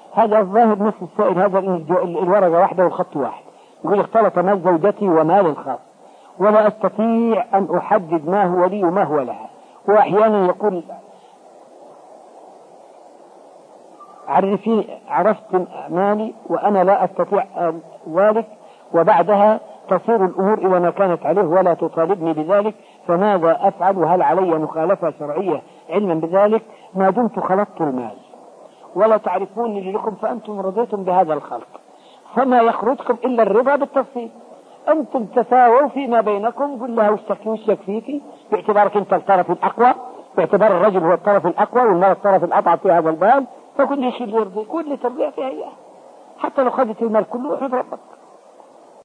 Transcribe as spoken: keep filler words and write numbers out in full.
هذا الظاهر نفس السائل هذا الورقة واحدة والخط واحد، يقول اختلط مال زوجتي ومال الخاص ولا أستطيع أن أحدد ما هو لي وما هو لها، وأحيانا يقول عرفي عرفت مالي وأنا لا أستطيع ذلك، وبعدها تصير الأمور إلى ما كانت عليه ولا تطالبني بذلك، فماذا أفعل وهل علي مخالفة شرعية علما بذلك ما دمت خلطت المال ولا تعرفوني لكم فأنتم رضيتم بهذا الخلق، فما يخرجكم إلا الرضا بالتفصيل. أنتم تساووا فيما بينكم، قل لها وش يكفيك باعتبارك أنت الطرف الأقوى، باعتبار الرجل هو الطرف الأقوى والمرأة الطرف الأضعف في هذا الباب، فكل شيء يرضي كل تربية فيها إياه، حتى لو خذت المال كله احمد ربك.